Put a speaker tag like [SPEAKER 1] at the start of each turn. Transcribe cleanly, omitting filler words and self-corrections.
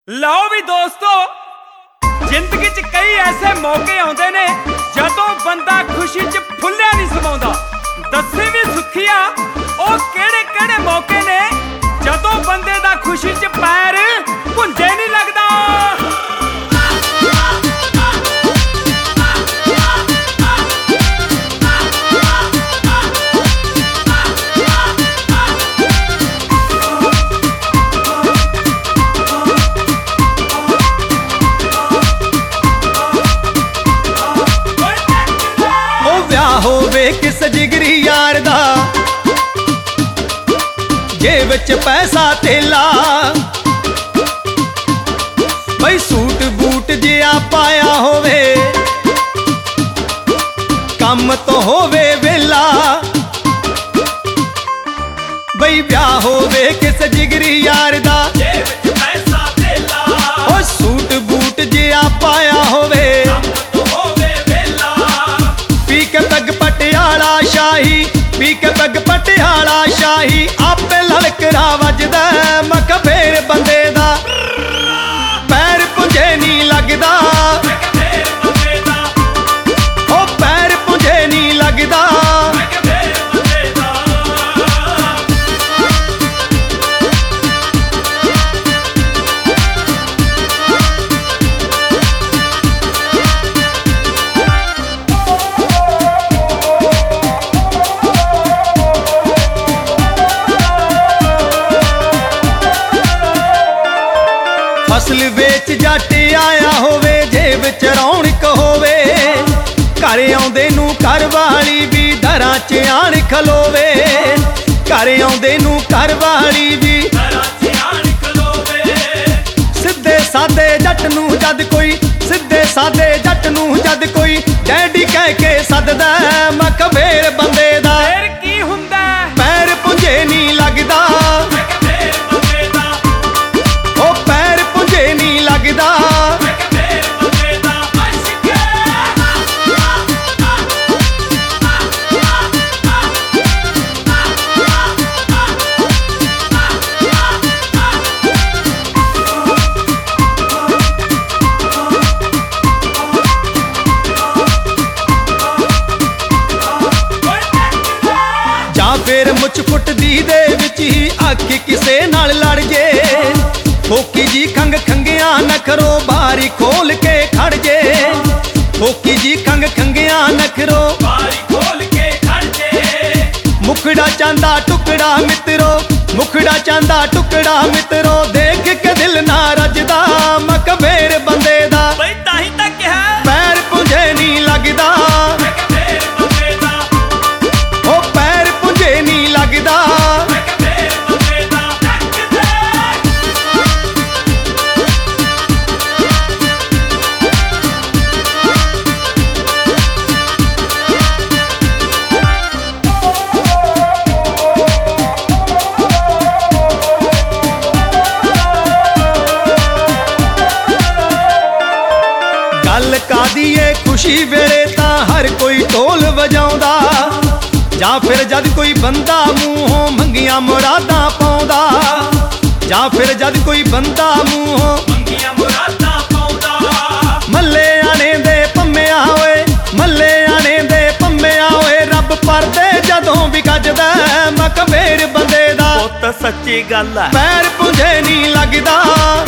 [SPEAKER 1] ਲਓ ਵੀ ਦੋਸਤੋ, ਜ਼ਿੰਦਗੀ 'ਚ ਕਈ ਐਸੇ ਮੌਕੇ ਆਉਂਦੇ ਨੇ ਜਦੋਂ ਬੰਦਾ ਖੁਸ਼ੀ 'ਚ ਫੁੱਲਿਆ ਨਹੀਂ ਸਮਾਉਂਦਾ। ਦੱਸੇ ਵੀ ਸੁਖੀਆ ਉਹ ਕਿਹੜੇ ਕਿਹੜੇ ਮੌਕੇ ਨੇ ਜਦੋਂ ਬੰਦੇ ਦਾ ਖੁਸ਼ੀ 'ਚ ਪੈਰ ਭੁੰਜੇ ਨਹੀਂ ਲੱਗਦਾ।
[SPEAKER 2] ਹੋਵੇ ਕਿਸ ਜਿਗਰੀ ਯਾਰ ਦਾ ਜੇਬ ਵਿੱਚ ਪੈਸਾ ਧੇਲਾ, ਬਈ ਸੂਟ ਬੂਟ ਜਿਹਾ ਪਾਇਆ ਹੋਵੇ, ਕੰਮ ਤੋਂ ਹੋਵੇ ਵੇਲਾ। ਬਈ ਵਿਆਹ ਹੋਵੇ ਕਿਸ ਜਿਗਰੀ ਯਾਰ ਦਾ
[SPEAKER 1] ਜੇਬ ਵਿੱਚ ਪੈਸਾ ਧੇਲਾ,
[SPEAKER 2] ਉਹ ਸੂਟ ਬੂਟ ਜਿਹਾ ਪਾਇਆ ਹੋਵੇ, ਪੱਗ ਪਟਿਆਲਾ ਸ਼ਾਹੀ, ਪੀ ਕੇ ਪੱਗ ਪਟਿਆਲਾ ਸ਼ਾਹੀ, ਆਪੇ ਲਲਕਰਾ ਵੱਜਦਾ। ਮੈਂ ਕਿਹਾ ਫੇਰ ਬੰਦੇ ਦਾ ਪੈਰ ਪੁੰਝੇ ਨਹੀਂ ਲੱਗਦਾ, ਉਹ ਪੈਰ ਪੁੰਝੇ ਨਹੀਂ ਲੱਗਦਾ। ਫਸਲ ਵੇਚ ਜੱਟ ਆਇਆ ਹੋਵੇ, ਜੇਬ ਚ ਰੌਣਕ ਹੋਵੇ, ਘਰ ਆਉਂਦੇ ਨੂੰ ਘਰ ਵਾਲੀ ਵੀ ਦਰਾਂ ਚ ਆਣ ਖਲੋਵੇ, ਘਰ ਆਉਂਦੇ ਨੂੰ ਘਰ ਵਾਲੀ ਵੀ ਦਰਾਂ ਚ ਆਣ ਖਲੋਵੇ। ਸਿੱਧੇ ਸਾਦੇ ਜੱਟ ਨੂੰ ਜਦ ਕੋਈ, ਸਿੱਧੇ ਸਾਦੇ ਜੱਟ ਨੂੰ ਜਦ ਕੋਈ ਡੈਡੀ ਕਹਿ ਕੇ ਸੱਦਦਾ। ਮੈਂ ਕਿਹਾ ਫੇਰ ਬੰਦੇ ਦਾ
[SPEAKER 1] ਫੇਰ ਕੀ ਹੁੰਦਾ,
[SPEAKER 2] ਪੈਰ ਪੁੰਝੇ ਨਹੀਂ ਲੱਗਦਾ, ਉਹ ਪੈਰ ਪੁੰਝੇ ਨਹੀਂ ਲੱਗਦਾ। ਜਾਂ ਫੇਰ ਮੁੱਛ ਫੁੱਟਦੀ ਦੇ ਵਿੱਚ ਹੀ ਅੱਖ ਕਿਸੇ ਨਾਲ ਲੜ ਜੇ, ਫੋਕੀ ਜੀ ਖੰਗ ਖੰਗਿਆਂ ਨਖਰੋ ਬਾਰੀ ਖੋਲ ਕੇ ਖੜ ਜੇ, ਫੋਕੀ ਜੀ ਖੰਗ ਖੰਗਿਆਂ ਨਖਰੋ ਬਾਰੀ ਖੋਲ ਕੇ ਖੜ ਜੇ। ਮੁਖੜਾ ਚਾਂਦਾ ਟੁਕੜਾ ਮਿੱਤਰੋ, ਮੁਖੜਾ ਚਾਂਦਾ ਟੁਕੜਾ ਮਿੱਤਰੋ, ਦੇਖ ਕੇ ਦਿਲ ਨਾ ਰੱਜਦਾ। ਮੈਂ ਕਿਹਾ ਫੇਰ ਬੰਦੇ ਦਾ
[SPEAKER 1] ਬਈ ਤਾਂ ਹੀ ਤਾਂ ਕਿਹਾ
[SPEAKER 2] ਪੈਰ ਪੁੰਝੇ ਨਹੀਂ ਲੱਗਦਾ, ਉਹ ਪੈਰ ਪੁੰਝੇ ਨਹੀਂ ਲੱਗਦਾ। ਗੱਲ ਕਾਦੀ ਏ ਖੁਸ਼ੀ ਵੇਲੇ ਤਾਂ ਹਰ ਕੋਈ ਢੋਲ ਵਜਾਉਂਦਾ, ਜਾਂ ਫਿਰ ਜਦ ਕੋਈ ਬੰਦਾ ਮੂੰਹੋਂ ਮੰਗੀਆਂ ਮੁਰਾਦਾਂ ਪਾਉਂਦਾ, ਜਾਂ ਫਿਰ ਜਦ ਕੋਈ ਬੰਦਾ ਮੂੰਹੋਂ
[SPEAKER 1] ਮੰਗੀਆਂ ਮੁਰਾਦਾਂ ਪਾਉਂਦਾ।
[SPEAKER 2] ਮੱਲੇ ਆਣੇ ਦੇ ਪੰਮਿਆਂ ਓਏ, ਮੱਲੇ ਆਣੇ ਦੇ ਪੰਮਿਆਂ ਓਏ, ਰੱਬ ਪਰਦੇ ਜਦੋਂ ਵੀ ਗੱਜਦਾ। ਮੈਂ ਕਿਹਾ ਫੇਰ ਬੰਦੇ ਦਾ
[SPEAKER 1] ਪੁੱਤ ਸੱਚੀ ਗੱਲ ਐ,
[SPEAKER 2] ਪੈਰ ਪੁੰਝੇ ਨਹੀਂ ਲੱਗਦਾ।